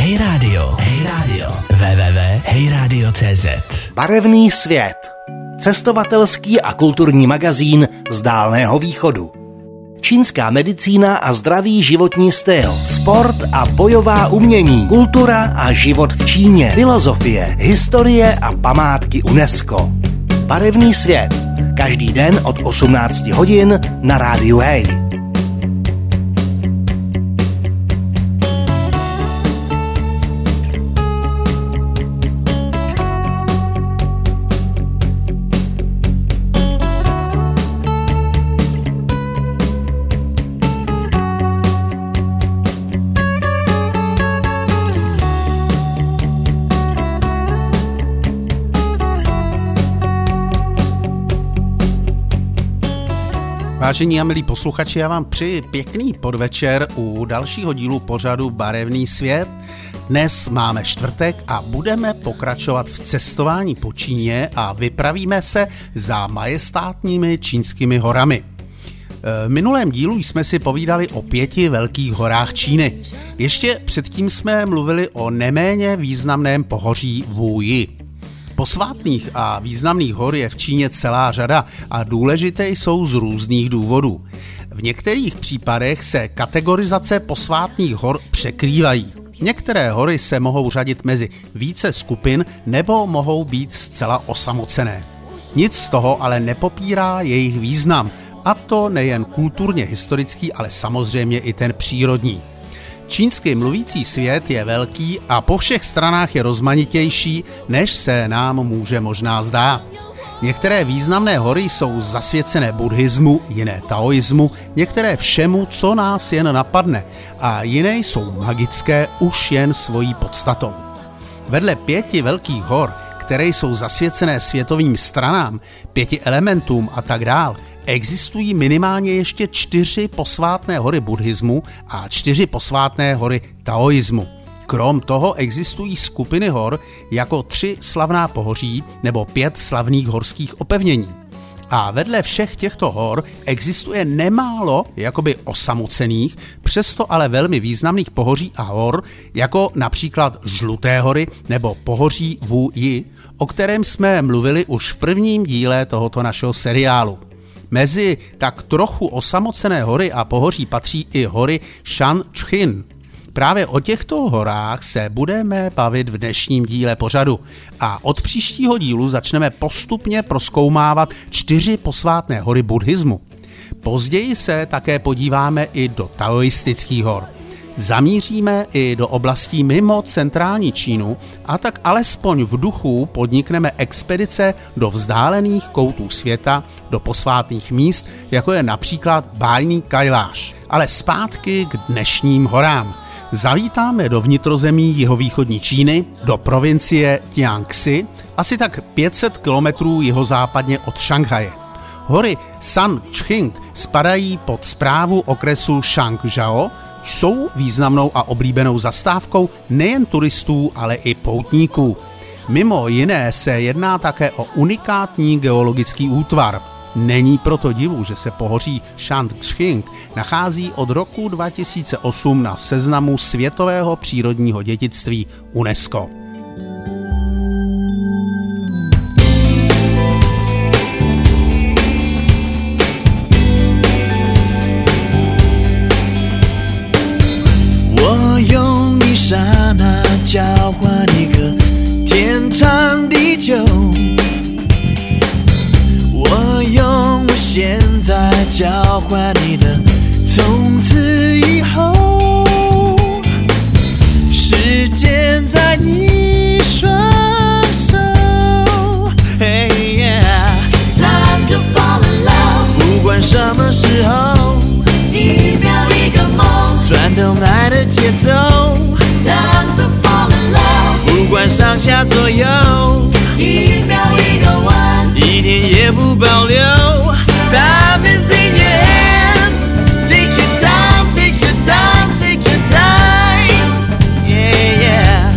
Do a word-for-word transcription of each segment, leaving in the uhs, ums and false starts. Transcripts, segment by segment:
Hej Radio, Hej Radio, w w w tečka hej radio tečka cé zet. Barevný svět. Cestovatelský a kulturní magazín z Dálného východu. Čínská medicína a zdravý životní styl, sport a bojová umění, kultura a život v Číně, filozofie, historie a památky UNESCO. Barevný svět. Každý den od osmnácti hodin na rádiu Hej. Vážení a milí posluchači, já vám přeji pěkný podvečer u dalšího dílu pořadu Barevný svět. Dnes máme čtvrtek a budeme pokračovat v cestování po Číně a vypravíme se za majestátními čínskými horami. V minulém dílu jsme si povídali o pěti velkých horách Číny. Ještě předtím jsme mluvili o neméně významném pohoří Wuyi. Posvátných a významných hor je v Číně celá řada a důležité jsou z různých důvodů. V některých případech se kategorizace posvátných hor překrývají. Některé hory se mohou řadit mezi více skupin nebo mohou být zcela osamocené. Nic z toho ale nepopírá jejich význam, a to nejen kulturně historický, ale samozřejmě i ten přírodní. Čínsky mluvící svět je velký a po všech stranách je rozmanitější, než se nám může možná zdát. Některé významné hory jsou zasvěcené buddhismu, jiné taoismu, některé všemu, co nás jen napadne, a jiné jsou magické už jen svojí podstatou. Vedle pěti velkých hor, které jsou zasvěcené světovým stranám, pěti elementům a tak dál, existují minimálně ještě čtyři posvátné hory buddhismu a čtyři posvátné hory taoismu. Krom toho existují skupiny hor jako tři slavná pohoří nebo pět slavných horských opevnění. A vedle všech těchto hor existuje nemálo jakoby osamocených, přesto ale velmi významných pohoří a hor, jako například Žluté hory nebo pohoří Wuyi, o kterém jsme mluvili už v prvním díle tohoto našeho seriálu. Mezi tak trochu osamocené hory a pohoří patří i hory Shanchuin. Právě o těchto horách se budeme bavit v dnešním díle pořadu a od příštího dílu začneme postupně prozkoumávat čtyři posvátné hory buddhismu. Později se také podíváme i do taoistických hor. Zamíříme i do oblastí mimo centrální Čínu a tak alespoň v duchu podnikneme expedice do vzdálených koutů světa, do posvátných míst, jako je například bájný Kailáš. Ale zpátky k dnešním horám. Zavítáme do vnitrozemí jihovýchodní Číny, do provincie Jiangxi, asi tak pět set kilometrů jihozápadně od Šanghaje. Hory Shanchuin spadají pod správu okresu Shangzhou, jsou významnou a oblíbenou zastávkou nejen turistů, ale i poutníků. Mimo jiné se jedná také o unikátní geologický útvar. Není proto divu, že se pohoří Shanchuin nachází od roku dva tisíce osm na seznamu světového přírodního dědictví UNESCO. 刹那交换一个天长地久，我用我现在交换你的从此以后，时间在你双手 Hey yeah Time to fall in love 不管什么时候一秒一个梦转动爱的节奏 Time to fall in love 不管上下左右一秒一个吻一点也不保留 Time is in your hand Take your time, take your time, take your time Yeah, yeah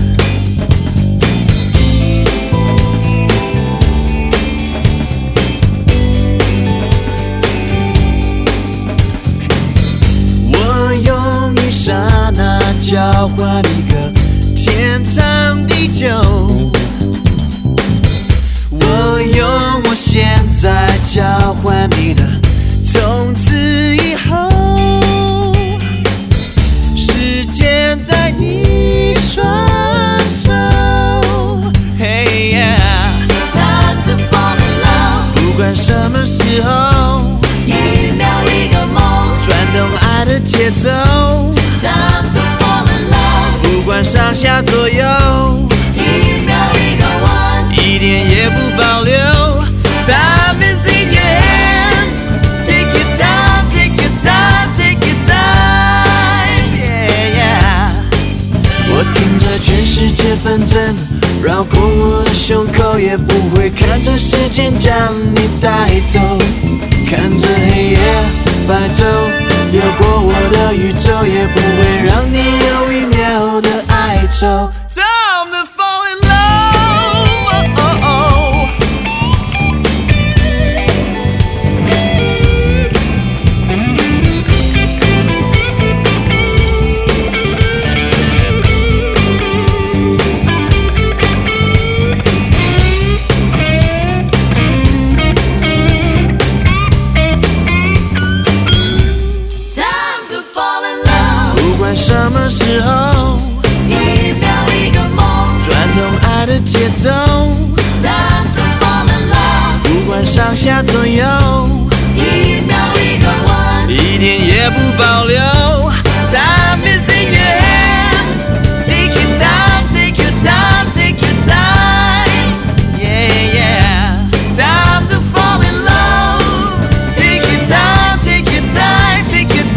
我用一刹那交换一个天长地久。我用我现在交换你的，从此以后，时间在你双手。Hey yeah，time to fall in love， 不管什么时候， 一秒一个梦， 转动爱的节奏。 Time to fall in love， 不管上下左右， 一秒一个弯， 一点也不保留。Time is in your hand， take your time, take your time, take your time, yeah yeah。我听着全世界纷争，绕过我的胸口，也不会看着时间将你带走。看着黑夜白昼流过我的宇宙，也不会让你有一秒的哀愁。Time to fall in love， oh, oh, oh。什么时候， 一秒一个梦， 转动爱的节奏。 Time to fall in love， 不管上下左右， 一秒一个弯， 一点也不保留。Time is in your hand， take your time, take your time, take your time, yeah yeah。Time to fall in love， take your time, take your time, take your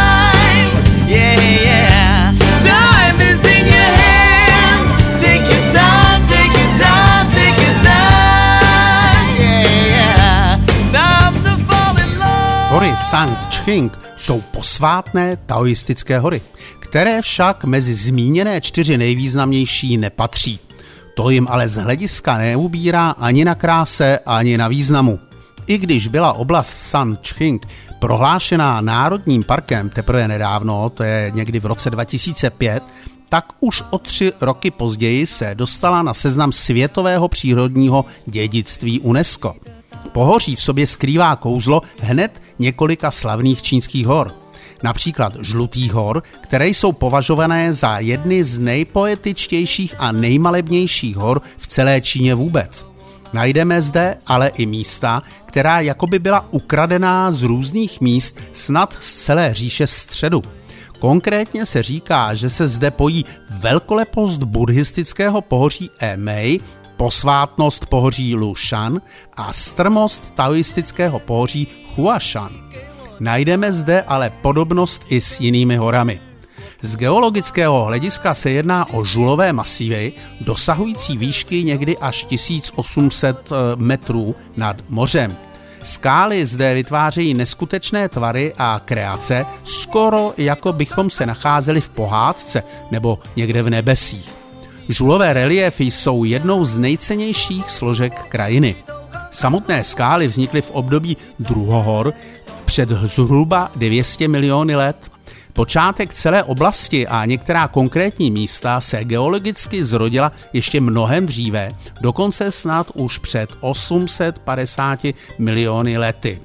time。Yeah, yeah. Time is in your hand. Take your time, take your time, take your time. Yeah, yeah. Time to fall in love. Hory Sangching jsou posvátné taoistické hory, které však mezi zmíněné čtyři nejvýznamnější nepatří. To jim ale z hlediska neubírá ani na kráse, ani na významu. I když byla oblast Sangching prohlášená národním parkem teprve nedávno, to je někdy v roce dva tisíce pět, tak už o tři roky později se dostala na seznam světového přírodního dědictví UNESCO. Pohoří v sobě skrývá kouzlo hned několika slavných čínských hor. Například Žlutých hor, které jsou považované za jedny z nejpoetičtějších a nejmalebnějších hor v celé Číně vůbec. Najdeme zde ale i místa, která jakoby byla ukradená z různých míst snad z celé říše středu. Konkrétně se říká, že se zde pojí velkolepost buddhistického pohoří Emei, posvátnost pohoří Lushan a strmost taoistického pohoří Huashan. Najdeme zde ale podobnost i s jinými horami. Z geologického hlediska se jedná o žulové masívy, dosahující výšky někdy až tisíc osm set metrů nad mořem. Skály zde vytvářejí neskutečné tvary a kreace, skoro jako bychom se nacházeli v pohádce nebo někde v nebesích. Žulové reliéfy jsou jednou z nejcennějších složek krajiny. Samotné skály vznikly v období druhohor před zhruba dvě stě miliony let. Počátek celé oblasti a některá konkrétní místa se geologicky zrodila ještě mnohem dříve, dokonce snad už před osm set padesáti miliony lety.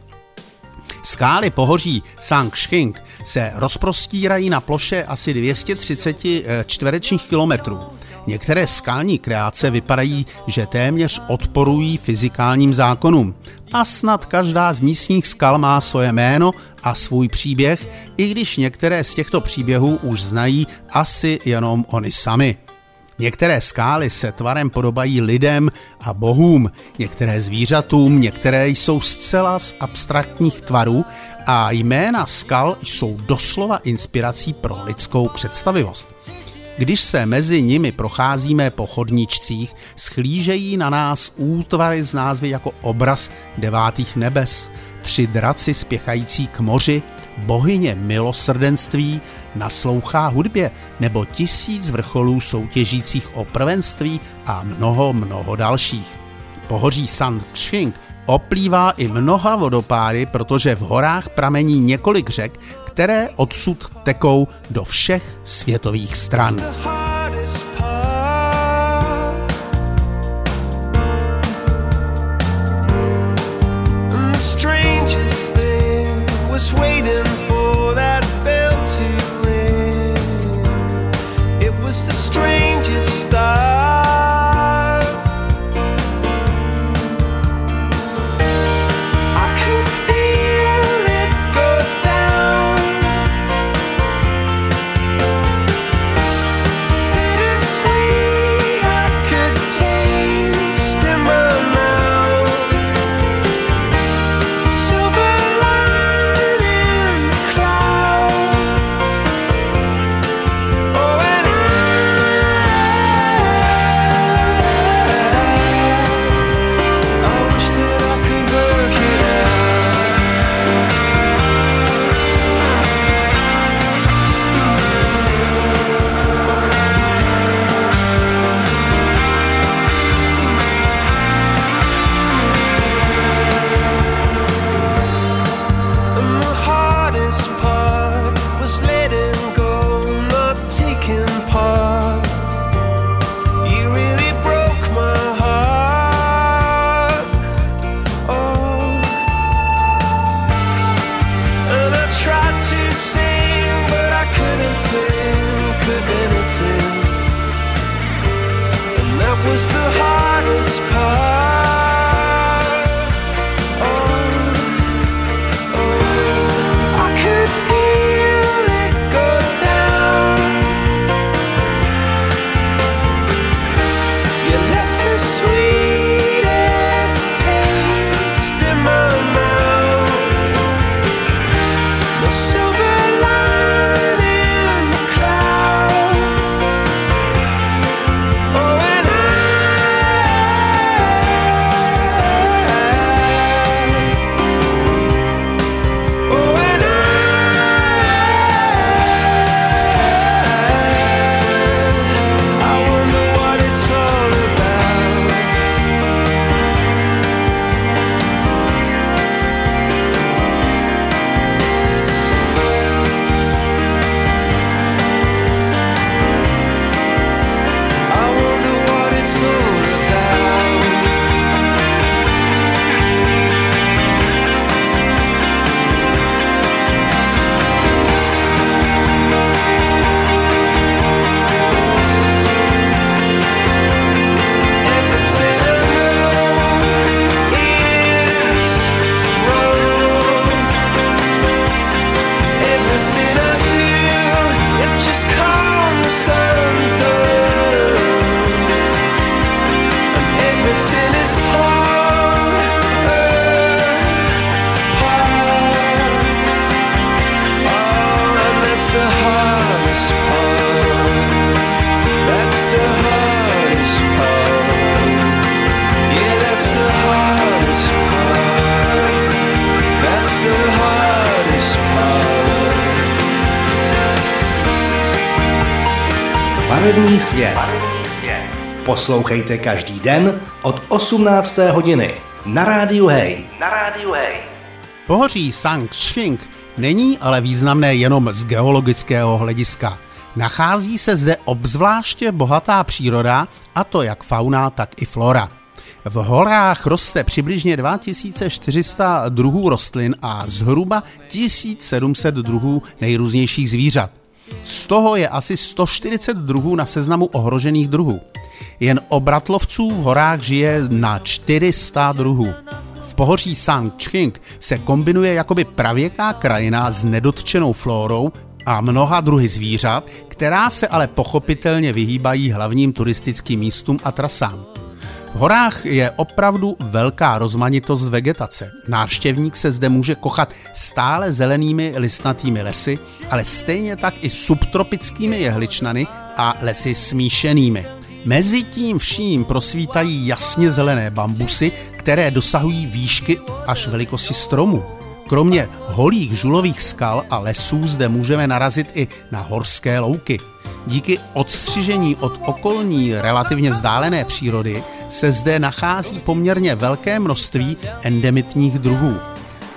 Skály pohoří Sangching se rozprostírají na ploše asi dvě stě třicet čtverečních kilometrů. Některé skalní kreace vypadají, že téměř odporují fyzikálním zákonům. A snad každá z místních skal má svoje jméno a svůj příběh, i když některé z těchto příběhů už znají asi jenom oni sami. Některé skály se tvarem podobají lidem a bohům, některé zvířatům, některé jsou zcela z abstraktních tvarů a jména skal jsou doslova inspirací pro lidskou představivost. Když se mezi nimi procházíme po chodníčcích, schlížejí na nás útvary z názvy jako obraz devátých nebes, tři draci spěchající k moři, bohyně milosrdenství, naslouchá hudbě nebo tisíc vrcholů soutěžících o prvenství a mnoho, mnoho dalších. Pohoří Sangching oplývá i mnoha vodopády, protože v horách pramení několik řek, které odsud tekou do všech světových stran. hardest part. And the strangest thing was waiting for that bell to ring. It was the strangest start. I could feel it go down. Bittersweet, I could taste in my mouth. Silver lining the cloud. Oh, and I, I wish that I could work it out. And the hardest part was letting go, not taking part. You really broke my heart. Oh, and I tried to sing, but I couldn't think of anything. And that was the hardest part. Oh, oh, I could feel it go down. You left the sweetest taste in my mouth. The silver lining the cloud. Oh, and I, oh, and I, I wonder what it's all about. I wonder what it's all about. Everything I know is wrong. Everything I do, it just comes undone. And everything is torn apart. Oh, and that's the hardest part. That's the hardest part. Yeah, that's the hardest part. That's the hardest part. Barevný svět. Poslouchejte každý den od osmnácté hodiny na rádiu Hej. Na rádiu Hej. Pohoří Sangching není ale významné jenom z geologického hlediska. Nachází se zde obzvláště bohatá příroda, a to jak fauna, tak i flora. V horách roste přibližně dva tisíce čtyři sta druhů rostlin a zhruba tisíc sedm set druhů nejrůznějších zvířat. Z toho je asi sto čtyřicet druhů na seznamu ohrožených druhů. Jen obratlovců v horách žije na čtyři sta druhů. V pohoří Sangching se kombinuje jakoby pravěká krajina s nedotčenou flórou a mnoha druhy zvířat, která se ale pochopitelně vyhýbají hlavním turistickým místům a trasám. V horách je opravdu velká rozmanitost vegetace. Návštěvník se zde může kochat stále zelenými listnatými lesy, ale stejně tak i subtropickými jehličnany a lesy smíšenými. Mezi tím vším prosvítají jasně zelené bambusy, které dosahují výšky až velikosti stromu. Kromě holých žulových skal a lesů zde můžeme narazit i na horské louky. Díky odstřižení od okolní relativně vzdálené přírody se zde nachází poměrně velké množství endemitních druhů.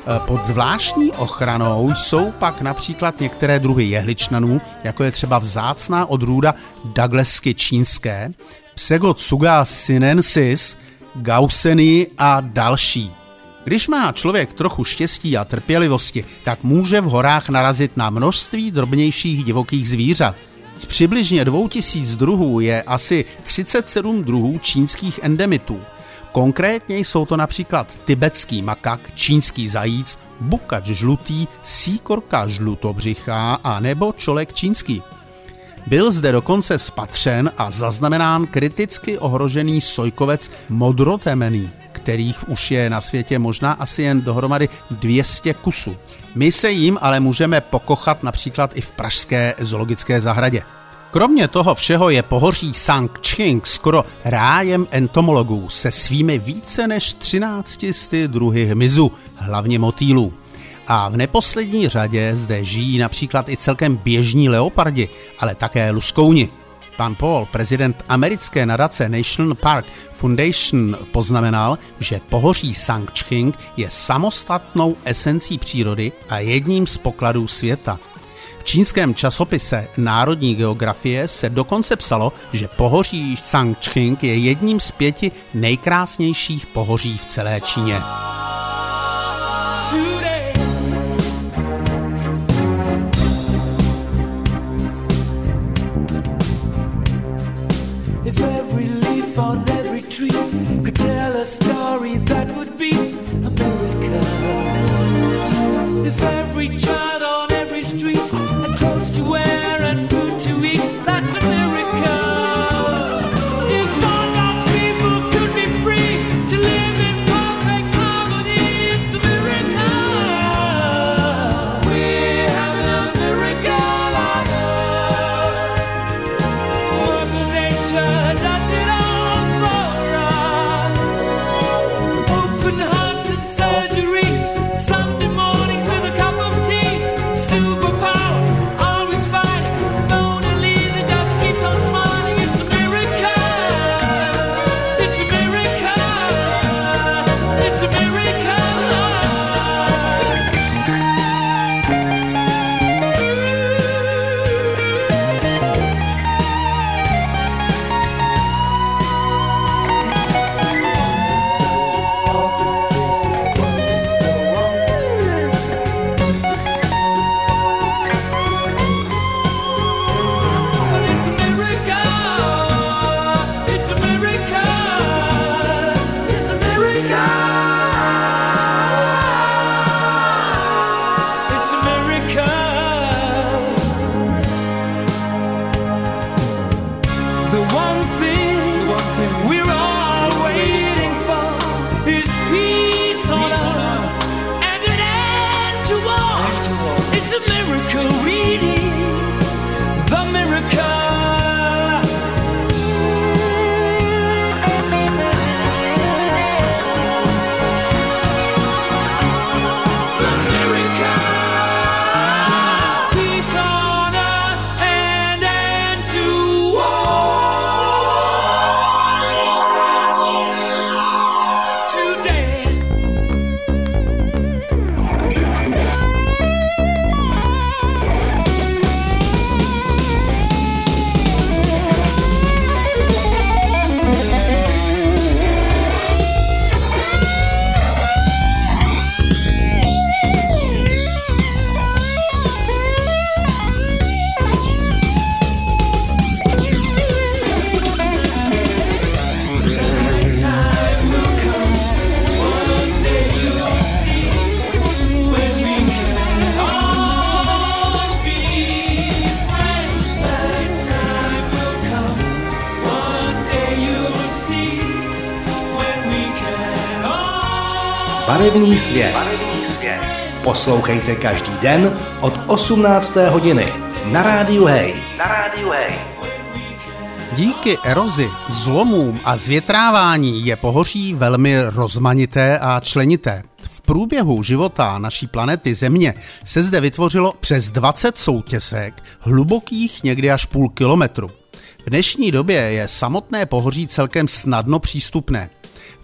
Pod zvláštní ochranou jsou pak například některé druhy jehličnanů, jako je třeba vzácná odrůda Douglesky čínské, Pseudotsuga sinensis, Gausseny a další. Když má člověk trochu štěstí a trpělivosti, tak může v horách narazit na množství drobnějších divokých zvířat. Z přibližně dvou tisíc druhů je asi třicet sedm druhů čínských endemitů. Konkrétně jsou to například tibetský makak, čínský zajíc, bukač žlutý, síkorka žlutobřichá a nebo čolek čínský. Byl zde dokonce spatřen a zaznamenán kriticky ohrožený sojkovec modrotemený, kterých už je na světě možná asi jen dohromady dvě stě kusů. My se jim ale můžeme pokochat například i v pražské zoologické zahradě. Kromě toho všeho je pohoří Sangching skoro rájem entomologů se svými více než třinácti sty druhy hmyzu, hlavně motýlů. A v neposlední řadě zde žijí například i celkem běžní leopardi, ale také luskouni. Pan Paul, prezident americké nadace National Park Foundation, poznamenal, že pohoří Sangching je samostatnou esencí přírody a jedním z pokladů světa. V čínském časopise Národní geografie se dokonce psalo, že pohoří Sangching je jedním z pěti nejkrásnějších pohoří v celé Číně. If every leaf on every tree could tell a story, that would be America. If every child on every street had clothes to wear and food to eat, that's America. If all God's people could be free to live in perfect harmony, it's America. We have an America on earth. Mother Nature does it all for us. Open hearts and surgeries, Sunday mornings with a cup of tea, superpowers, always fighting. Mona Lisa just keeps on smiling. It's America. It's America. It's America. Well, it's America. It's America. It's America. It's America. The one thing we're all waiting for is peace on earth and an end to war. It's a miracle we need, the miracle. The miracle. Peace on earth and end to war. Today. Barevný svět. Poslouchejte každý den od osmnácté hodiny na rádiu Hej. Na rádiu Hej. Díky erozi, zlomům a zvětrávání je pohoří velmi rozmanité a členité. V průběhu života naší planety Země se zde vytvořilo přes dvacet soutěsek, hlubokých někdy až půl kilometru. V dnešní době je samotné pohoří celkem snadno přístupné.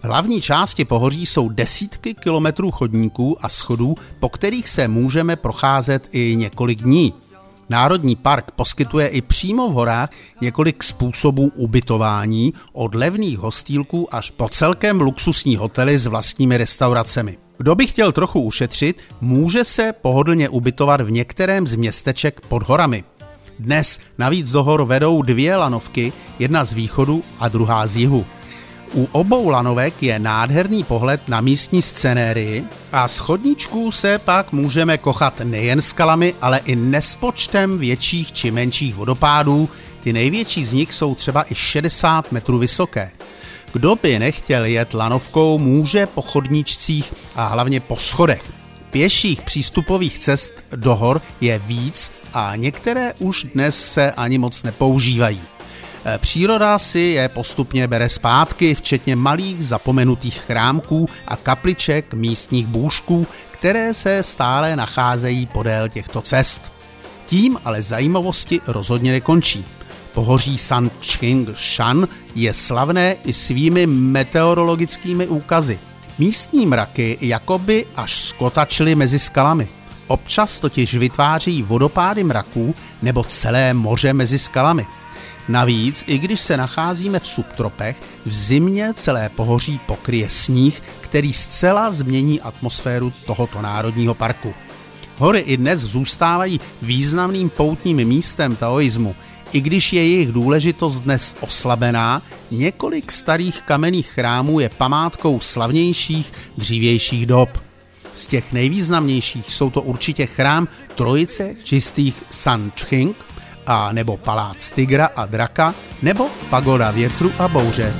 V hlavní části pohoří jsou desítky kilometrů chodníků a schodů, po kterých se můžeme procházet i několik dní. Národní park poskytuje i přímo v horách několik způsobů ubytování, od levných hostýlků až po celkem luxusní hotely s vlastními restauracemi. Kdo by chtěl trochu ušetřit, může se pohodlně ubytovat v některém z městeček pod horami. Dnes navíc do hor vedou dvě lanovky, jedna z východu a druhá z jihu. U obou lanovek je nádherný pohled na místní scenérii a z chodníčků se pak můžeme kochat nejen skalami, ale i nespočtem větších či menších vodopádů. Ty největší z nich jsou třeba i šedesát metrů vysoké. Kdo by nechtěl jet lanovkou, může po chodníčcích a hlavně po schodech. Pěších přístupových cest do hor je víc a některé už dnes se ani moc nepoužívají. Příroda si je postupně bere zpátky, včetně malých zapomenutých chrámků a kapliček místních bůžků, které se stále nacházejí podél těchto cest. Tím ale zajímavosti rozhodně nekončí. Pohoří San Ching Shan je slavné i svými meteorologickými úkazy. Místní mraky jakoby až skotačily mezi skalami. Občas totiž vytváří vodopády mraků nebo celé moře mezi skalami. Navíc, i když se nacházíme v subtropech, v zimě celé pohoří pokryje sníh, který zcela změní atmosféru tohoto národního parku. Hory i dnes zůstávají významným poutním místem taoismu. I když je jejich důležitost dnes oslabená, několik starých kamenných chrámů je památkou slavnějších dřívějších dob. Z těch nejvýznamnějších jsou to určitě chrám Trojice čistých San Ching, a nebo palác Tigra a Draka, nebo pagoda větru a bouře.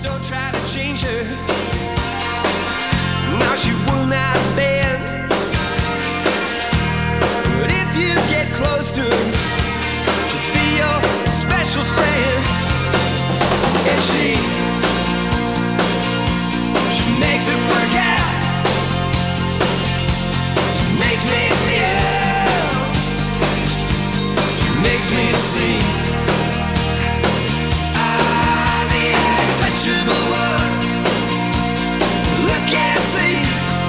Makes me see ah, the untouchable one. Look and see,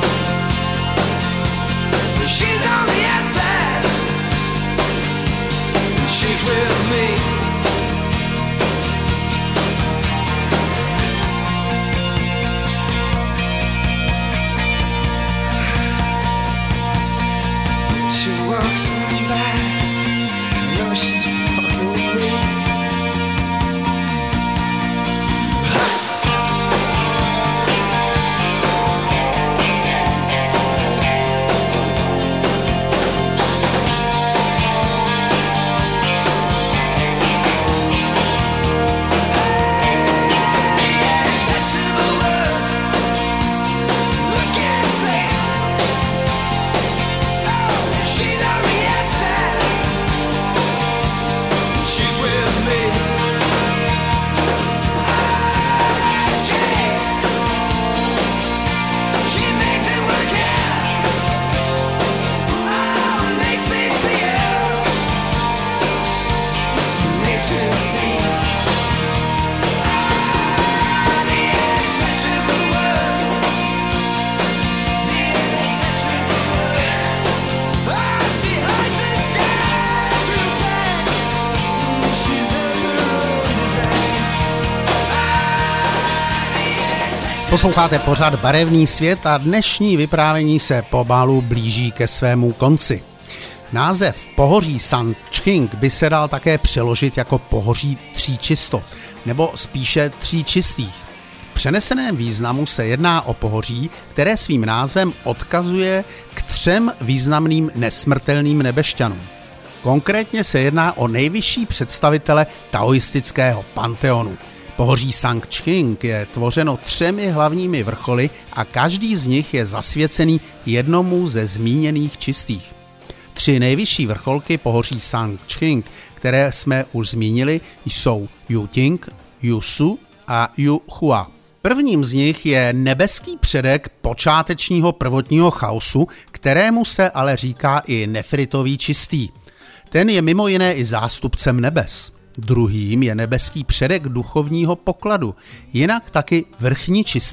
she's on the outside, she's with me. She walks on by, she's walking with me. Posloucháte pořad Barevný svět a dnešní vyprávění se pomalu blíží ke svému konci. Název pohoří San Ching by se dal také přeložit jako pohoří tří čistot, nebo spíše tří čistých. V přeneseném významu se jedná o pohoří, které svým názvem odkazuje k třem významným nesmrtelným nebešťanům. Konkrétně se jedná o nejvyšší představitele taoistického panteonu. Pohoří San Ching je tvořeno třemi hlavními vrcholy a každý z nich je zasvěcený jednomu ze zmíněných čistých. Tři nejvyšší vrcholky pohoří San Ching, které jsme už zmínili, jsou Yuting, Yusu a Yuhua. Prvním z nich je nebeský předek počátečního prvotního chaosu, kterému se ale říká i nefritový čistý. Ten je mimo jiné i zástupcem nebes. Druhým je nebeský předek duchovního pokladu, jinak taky vrchní čistý,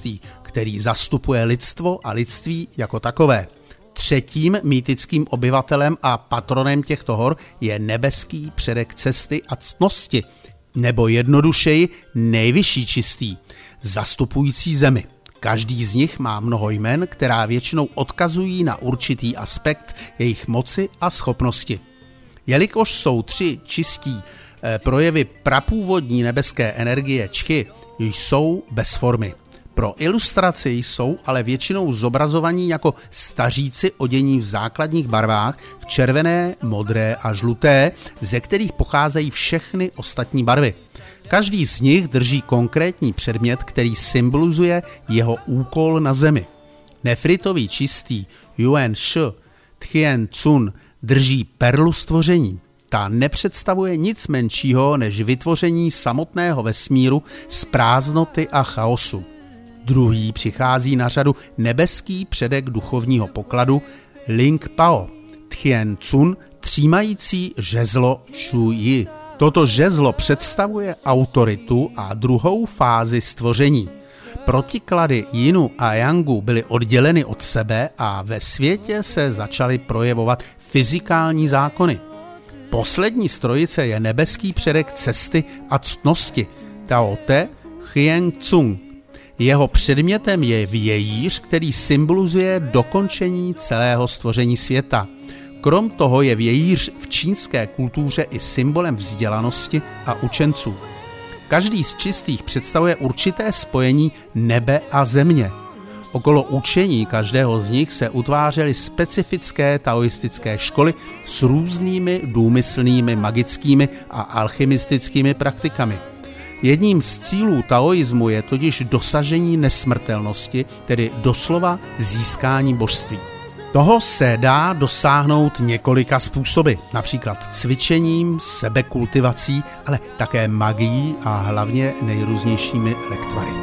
který zastupuje lidstvo a lidství jako takové. Třetím mýtickým obyvatelem a patronem těchto hor je nebeský předek cesty a ctnosti, nebo jednodušeji nejvyšší čistý, zastupující zemi. Každý z nich má mnoho jmen, která většinou odkazují na určitý aspekt jejich moci a schopnosti. Jelikož jsou tři čistí eh, projevy prapůvodní nebeské energie čchy, jsou bez formy. Pro ilustraci jsou ale většinou zobrazovaní jako staříci odění v základních barvách v červené, modré a žluté, ze kterých pocházejí všechny ostatní barvy. Každý z nich drží konkrétní předmět, který symbolizuje jeho úkol na zemi. Nefritový čistý Yuan Shi Tien Cun drží perlu stvoření. Ta nepředstavuje nic menšího než vytvoření samotného vesmíru z prázdnoty a chaosu. Druhý přichází na řadu nebeský předek duchovního pokladu Ling Pao Tien Cun, třímající žezlo Shu Yi. Toto žezlo představuje autoritu a druhou fázi stvoření. Protiklady Yinu a Yangu byly odděleny od sebe a ve světě se začaly projevovat fyzikální zákony. Poslední z trojice je nebeský předek cesty a ctnosti Tao Te Hien Cun. Jeho předmětem je vějíř, který symbolizuje dokončení celého stvoření světa. Krom toho je vějíř v čínské kultuře i symbolem vzdělanosti a učenců. Každý z čistých představuje určité spojení nebe a země. Okolo učení každého z nich se utvářely specifické taoistické školy s různými důmyslnými, magickými a alchymistickými praktikami. Jedním z cílů taoismu je totiž dosažení nesmrtelnosti, tedy doslova získání božství. Toho se dá dosáhnout několika způsoby, například cvičením, sebekultivací, ale také magií a hlavně nejrůznějšími lektvary.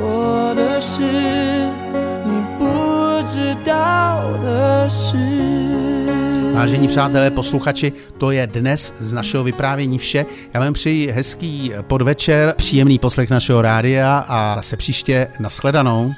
Vážení přátelé, posluchači, to je dnes z našeho vyprávění vše. Já vám přeji hezký podvečer, příjemný poslech našeho rádia a zase příště nashledanou.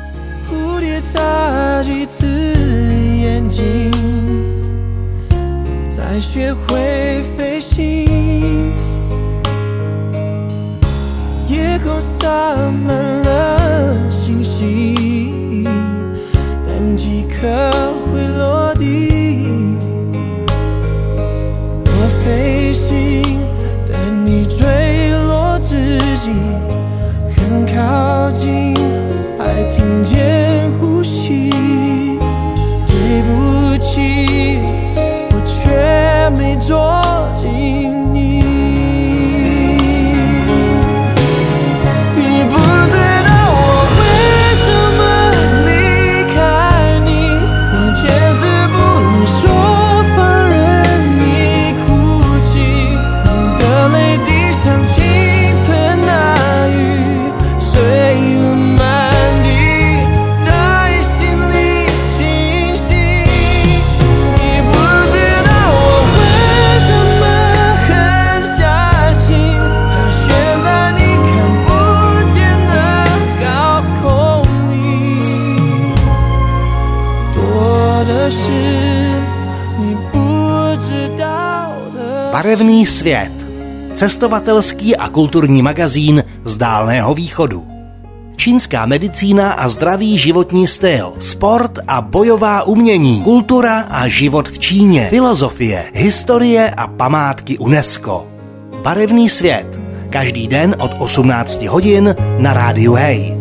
Barevný svět. Cestovatelský a kulturní magazín z Dálného východu. Čínská medicína a zdravý životní styl, sport a bojová umění, kultura a život v Číně, filozofie, historie a památky UNESCO. Barevný svět. Každý den od osmnácti hodin na rádiu Hej.